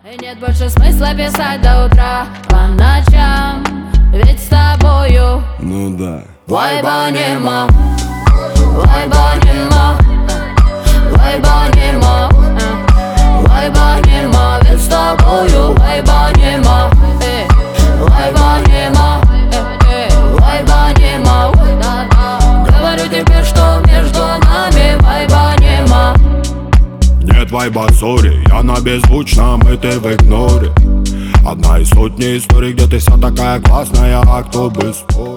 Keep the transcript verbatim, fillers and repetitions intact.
И нет больше смысла писать до утра по ночам, ведь с тобою ну да. вайба нема, вайба нема, вайба нема, вайба нема, ведь с тобою вайба нема, вайба нема, вайба нема. Говорю тебе, что между нами вайба нема. Нет вайба, сори, я на беззвучном, и ты в игноре. Одна из сотни историй, где ты вся такая классная, а кто бы спорил.